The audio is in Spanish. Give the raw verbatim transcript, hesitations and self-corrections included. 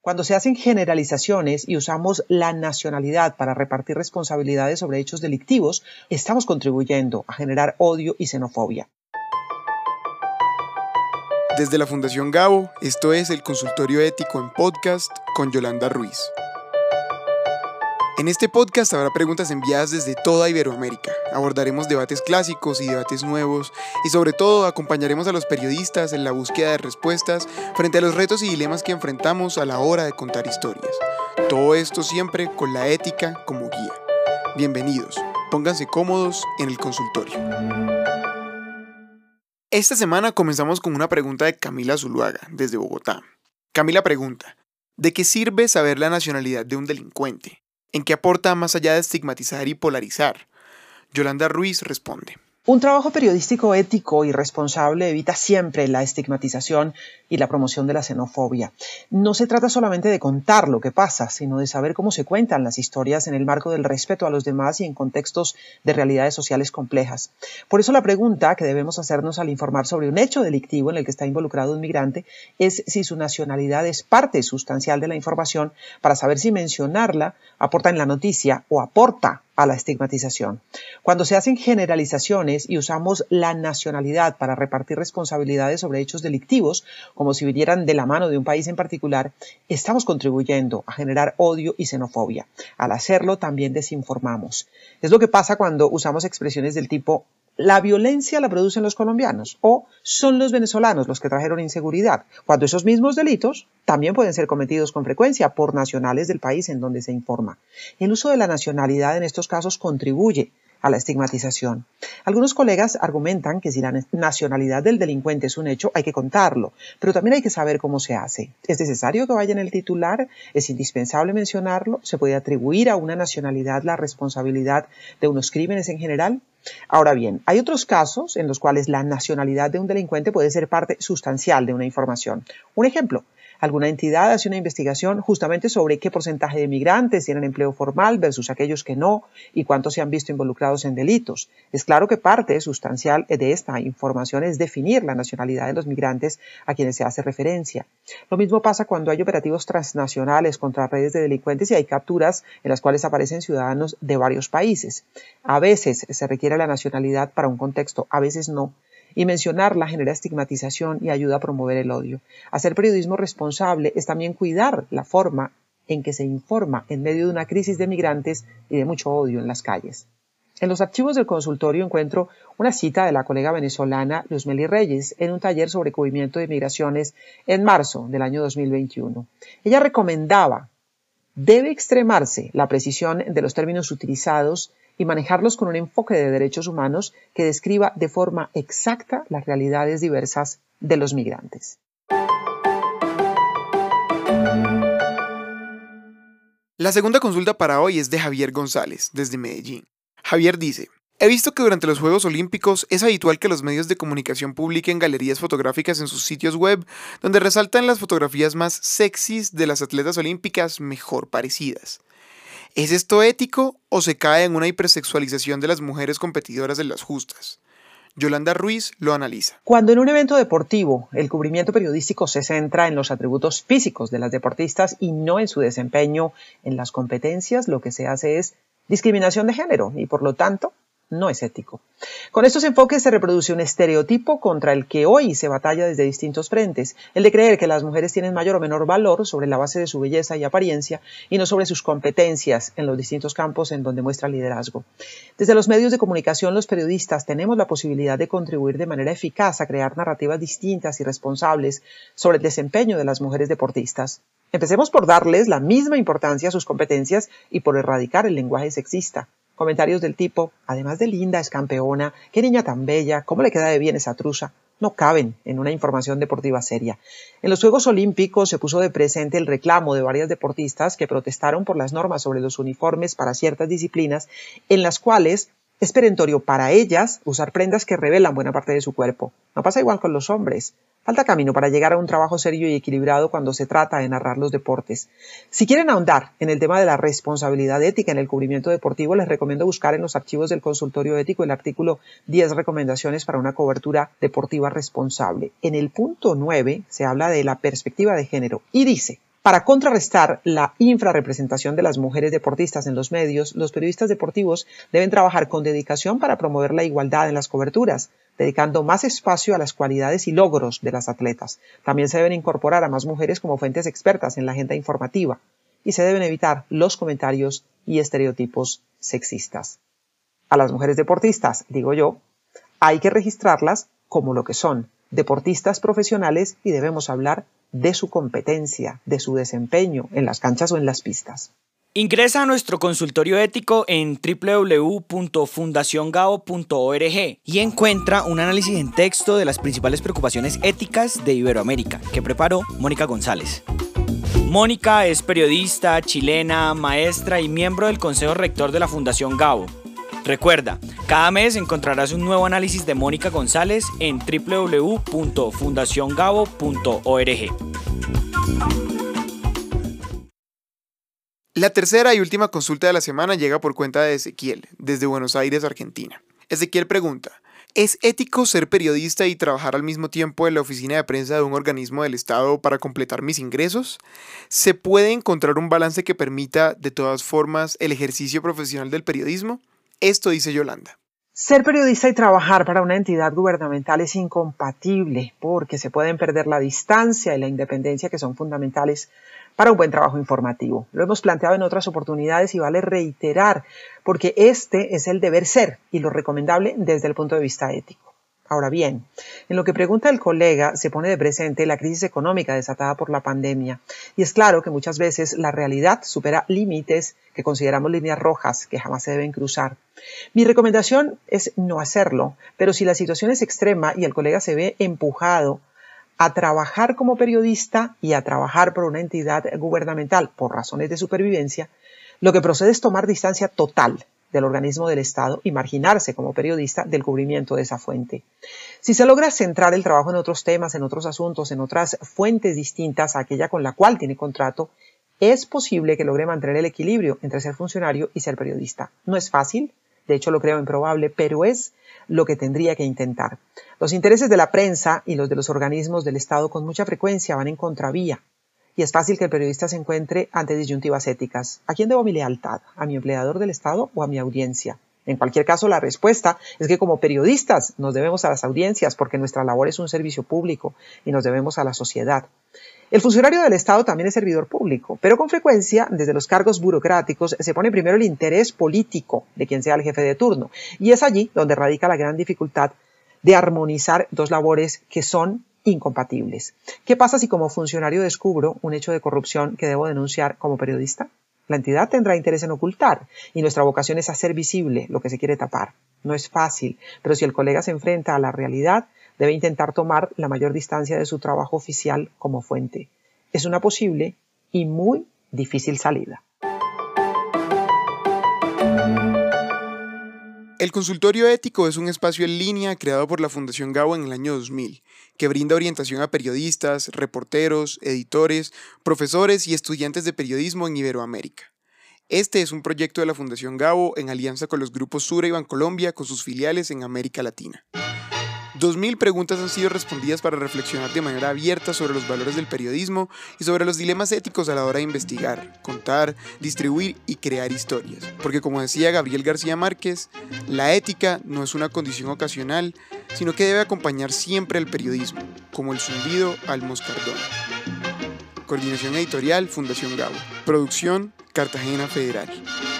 Cuando se hacen generalizaciones y usamos la nacionalidad para repartir responsabilidades sobre hechos delictivos, estamos contribuyendo a generar odio y xenofobia. Desde la Fundación Gabo, esto es el Consultorio Ético en Podcast con Yolanda Ruiz. En este podcast habrá preguntas enviadas desde toda Iberoamérica. Abordaremos debates clásicos y debates nuevos y sobre todo acompañaremos a los periodistas en la búsqueda de respuestas frente a los retos y dilemas que enfrentamos a la hora de contar historias. Todo esto siempre con la ética como guía. Bienvenidos, pónganse cómodos en el consultorio. Esta semana comenzamos con una pregunta de Camila Zuluaga, desde Bogotá. Camila pregunta, ¿de qué sirve saber la nacionalidad de un delincuente? ¿En qué aporta más allá de estigmatizar y polarizar? Yolanda Ruiz responde. Un trabajo periodístico ético y responsable evita siempre la estigmatización y la promoción de la xenofobia. No se trata solamente de contar lo que pasa, sino de saber cómo se cuentan las historias en el marco del respeto a los demás y en contextos de realidades sociales complejas. Por eso la pregunta que debemos hacernos al informar sobre un hecho delictivo en el que está involucrado un migrante es si su nacionalidad es parte sustancial de la información para saber si mencionarla aporta en la noticia o aporta a la estigmatización. Cuando se hacen generalizaciones y usamos la nacionalidad para repartir responsabilidades sobre hechos delictivos, como si vinieran de la mano de un país en particular, estamos contribuyendo a generar odio y xenofobia. Al hacerlo, también desinformamos. Es lo que pasa cuando usamos expresiones del tipo «la violencia la producen los colombianos» o «son los venezolanos los que trajeron inseguridad», cuando esos mismos delitos también pueden ser cometidos con frecuencia por nacionales del país en donde se informa. El uso de la nacionalidad en estos casos contribuye a la estigmatización. Algunos colegas argumentan que si la nacionalidad del delincuente es un hecho, hay que contarlo, pero también hay que saber cómo se hace. ¿Es necesario que vaya en el titular? ¿Es indispensable mencionarlo? ¿Se puede atribuir a una nacionalidad la responsabilidad de unos crímenes en general? Ahora bien, hay otros casos en los cuales la nacionalidad de un delincuente puede ser parte sustancial de una información. Un ejemplo, alguna entidad hace una investigación justamente sobre qué porcentaje de migrantes tienen empleo formal versus aquellos que no y cuántos se han visto involucrados en delitos. Es claro que parte sustancial de esta información es definir la nacionalidad de los migrantes a quienes se hace referencia. Lo mismo pasa cuando hay operativos transnacionales contra redes de delincuentes y hay capturas en las cuales aparecen ciudadanos de varios países. A veces se requiere la nacionalidad para un contexto, a veces no. Y mencionarla genera estigmatización y ayuda a promover el odio. Hacer periodismo responsable es también cuidar la forma en que se informa en medio de una crisis de migrantes y de mucho odio en las calles. En los archivos del consultorio encuentro una cita de la colega venezolana Luzmeli Reyes en un taller sobre cubrimiento de migraciones en marzo del año dos mil veintiuno. Ella recomendaba: debe extremarse la precisión de los términos utilizados y manejarlos con un enfoque de derechos humanos que describa de forma exacta las realidades diversas de los migrantes. La segunda consulta para hoy es de Javier González, desde Medellín. Javier dice, he visto que durante los Juegos Olímpicos es habitual que los medios de comunicación publiquen galerías fotográficas en sus sitios web donde resaltan las fotografías más sexys de las atletas olímpicas mejor parecidas. ¿Es esto ético o se cae en una hipersexualización de las mujeres competidoras de las justas? Yolanda Ruiz lo analiza. Cuando en un evento deportivo el cubrimiento periodístico se centra en los atributos físicos de las deportistas y no en su desempeño en las competencias, lo que se hace es discriminación de género y por lo tanto no es ético. Con estos enfoques se reproduce un estereotipo contra el que hoy se batalla desde distintos frentes, el de creer que las mujeres tienen mayor o menor valor sobre la base de su belleza y apariencia y no sobre sus competencias en los distintos campos en donde muestra liderazgo. Desde los medios de comunicación, los periodistas tenemos la posibilidad de contribuir de manera eficaz a crear narrativas distintas y responsables sobre el desempeño de las mujeres deportistas. Empecemos por darles la misma importancia a sus competencias y por erradicar el lenguaje sexista. Comentarios del tipo, además de linda, es campeona, qué niña tan bella, cómo le queda de bien esa truza, no caben en una información deportiva seria. En los Juegos Olímpicos se puso de presente el reclamo de varias deportistas que protestaron por las normas sobre los uniformes para ciertas disciplinas, en las cuales es perentorio para ellas usar prendas que revelan buena parte de su cuerpo. No pasa igual con los hombres. Falta camino para llegar a un trabajo serio y equilibrado cuando se trata de narrar los deportes. Si quieren ahondar en el tema de la responsabilidad ética en el cubrimiento deportivo, les recomiendo buscar en los archivos del consultorio ético el artículo diez recomendaciones para una cobertura deportiva responsable. En el punto nueve se habla de la perspectiva de género y dice: Para contrarrestar la infrarrepresentación de las mujeres deportistas en los medios, los periodistas deportivos deben trabajar con dedicación para promover la igualdad en las coberturas, dedicando más espacio a las cualidades y logros de las atletas. También se deben incorporar a más mujeres como fuentes expertas en la agenda informativa y se deben evitar los comentarios y estereotipos sexistas. A las mujeres deportistas, digo yo, hay que registrarlas como lo que son, deportistas profesionales, y debemos hablar de su competencia, de su desempeño en las canchas o en las pistas. Ingresa a nuestro consultorio ético en doble u doble u doble u punto fundación gabo punto org y encuentra un análisis en texto de las principales preocupaciones éticas de Iberoamérica que preparó Mónica González. Mónica es periodista, chilena, maestra y miembro del Consejo Rector de la Fundación Gabo. Recuerda, cada mes encontrarás un nuevo análisis de Mónica González en doble u doble u doble u punto fundación gabo punto org. La tercera y última consulta de la semana llega por cuenta de Ezequiel, desde Buenos Aires, Argentina. Ezequiel pregunta: ¿es ético ser periodista y trabajar al mismo tiempo en la oficina de prensa de un organismo del Estado para completar mis ingresos? ¿Se puede encontrar un balance que permita, de todas formas, el ejercicio profesional del periodismo? Esto dice Yolanda. Ser periodista y trabajar para una entidad gubernamental es incompatible porque se pueden perder la distancia y la independencia que son fundamentales para un buen trabajo informativo. Lo hemos planteado en otras oportunidades y vale reiterar porque este es el deber ser y lo recomendable desde el punto de vista ético. Ahora bien, en lo que pregunta el colega se pone de presente la crisis económica desatada por la pandemia y es claro que muchas veces la realidad supera límites que consideramos líneas rojas que jamás se deben cruzar. Mi recomendación es no hacerlo, pero si la situación es extrema y el colega se ve empujado a trabajar como periodista y a trabajar por una entidad gubernamental por razones de supervivencia, lo que procede es tomar distancia total del organismo del Estado y marginarse como periodista del cubrimiento de esa fuente. Si se logra centrar el trabajo en otros temas, en otros asuntos, en otras fuentes distintas a aquella con la cual tiene contrato, es posible que logre mantener el equilibrio entre ser funcionario y ser periodista. No es fácil, de hecho lo creo improbable, pero es lo que tendría que intentar. Los intereses de la prensa y los de los organismos del Estado con mucha frecuencia van en contravía. Y es fácil que el periodista se encuentre ante disyuntivas éticas. ¿A quién debo mi lealtad? ¿A mi empleador del Estado o a mi audiencia? En cualquier caso, la respuesta es que como periodistas nos debemos a las audiencias porque nuestra labor es un servicio público y nos debemos a la sociedad. El funcionario del Estado también es servidor público, pero con frecuencia, desde los cargos burocráticos, se pone primero el interés político de quien sea el jefe de turno. Y es allí donde radica la gran dificultad de armonizar dos labores que son incompatibles. ¿Qué pasa si como funcionario descubro un hecho de corrupción que debo denunciar como periodista? La entidad tendrá interés en ocultar y nuestra vocación es hacer visible lo que se quiere tapar. No es fácil, pero si el colega se enfrenta a la realidad, debe intentar tomar la mayor distancia de su trabajo oficial como fuente. Es una posible y muy difícil salida. El consultorio ético es un espacio en línea creado por la Fundación Gabo en el año dos mil, que brinda orientación a periodistas, reporteros, editores, profesores y estudiantes de periodismo en Iberoamérica. Este es un proyecto de la Fundación Gabo en alianza con los grupos Sura y Bancolombia con sus filiales en América Latina. Dos mil preguntas han sido respondidas para reflexionar de manera abierta sobre los valores del periodismo y sobre los dilemas éticos a la hora de investigar, contar, distribuir y crear historias. Porque como decía Gabriel García Márquez, la ética no es una condición ocasional, sino que debe acompañar siempre al periodismo, como el zumbido al moscardón. Coordinación editorial, Fundación Gabo. Producción, Cartagena Federal.